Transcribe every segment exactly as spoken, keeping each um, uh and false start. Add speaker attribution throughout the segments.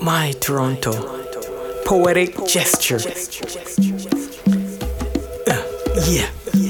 Speaker 1: My Toronto, poetic gesture. Uh, yeah.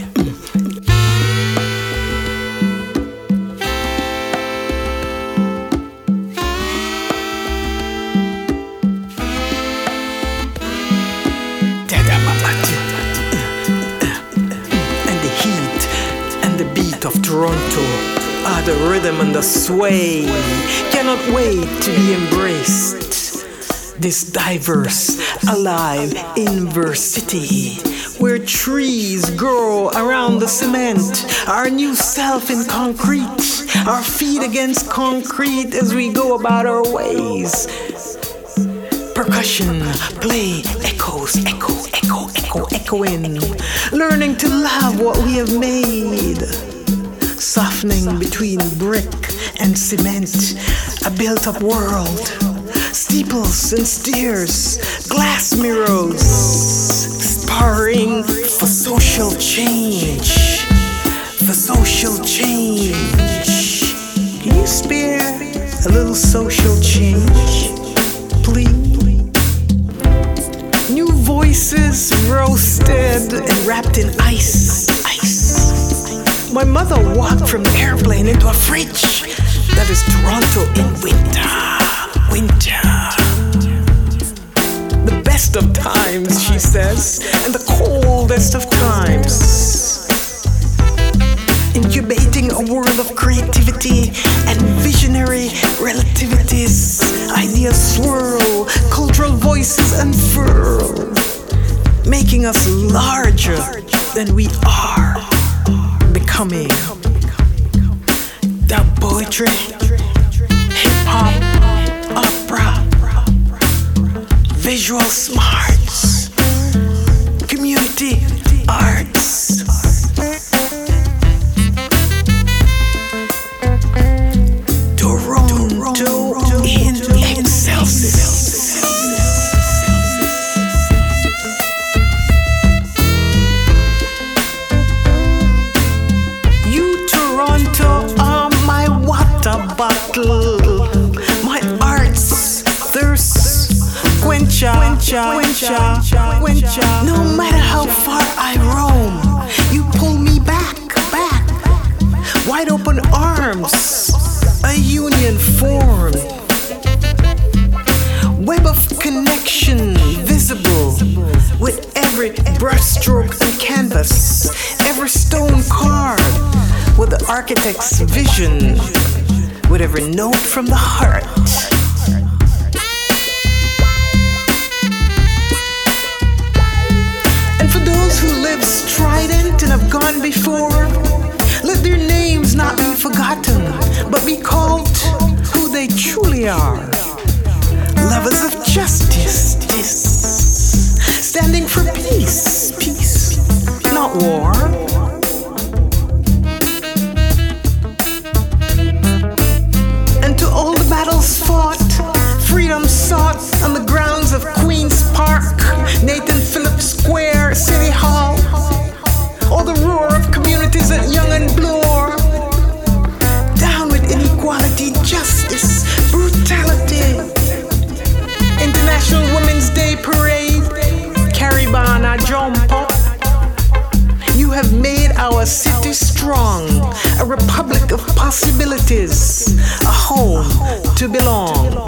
Speaker 1: And the heat and the beat of Toronto are the rhythm and the sway. Cannot wait to be embraced. This diverse, alive, inverse city, where trees grow around the cement, our new self in concrete, our feet against concrete as we go about our ways. Percussion, play, echoes, echo, echo, echo, echoing, learning to love what we have made. Softening between brick and cement, a built-up world. Steeples and stairs, glass mirrors, sparring for social change, for social change. Can you spare a little social change, please? New voices roasted and wrapped in ice, ice. My mother walked from the airplane into a fridge. That is Toronto in winter. Winter. The best of times, she says, and the coldest of times. Incubating a world of creativity and visionary relativities. Ideas swirl, cultural voices unfurl, making us larger than we are becoming. That poetry, hip-hop, opera, visual smarts, community arts. Toronto in excelsis. You Toronto are my water bottle. Quencha, quencha, quencha. No matter how far I roam, you pull me back, back. Wide open arms, a union formed. Web of connection visible with every brushstroke and canvas, every stone carved with the architect's vision, with every note from the heart. Who live strident and have gone before, let their names not be forgotten, but be called who they truly are. Lovers of justice, standing for peace, peace, not war. And to all the battles fought, freedom sought on the grounds of Queen's Park, Nathan Phillips Square, City Hall, all the roar of communities at Young and Bloor. Down with inequality, justice, brutality. International Women's Day Parade, Caribana Jumpo. You have made our city strong, a republic of possibilities, a home to belong.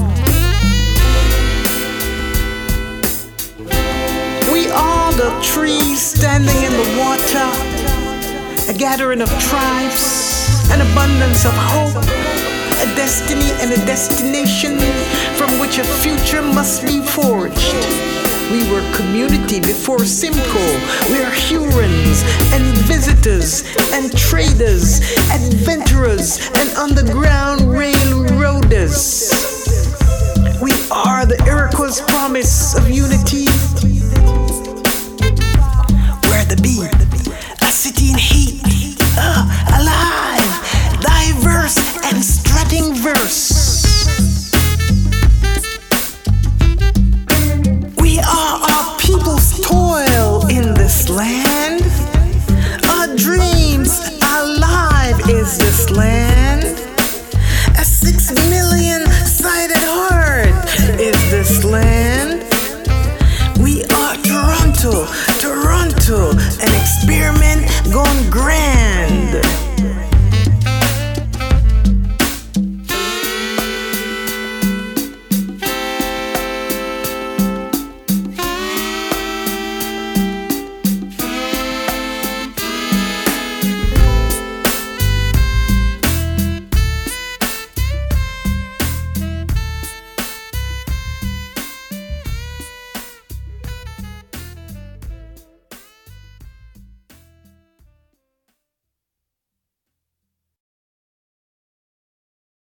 Speaker 1: The trees standing in the water, a gathering of tribes, an abundance of hope, a destiny and a destination from which a future must be forged. We were community before Simcoe. We are Hurons and visitors and traders, adventurers and underground railroaders. We are the Iroquois promise of unity. The beat, a city in heat, uh, alive, diverse and strutting verse. We are our people's toil in this land. Our dreams alive is this land. A six million sided heart grand.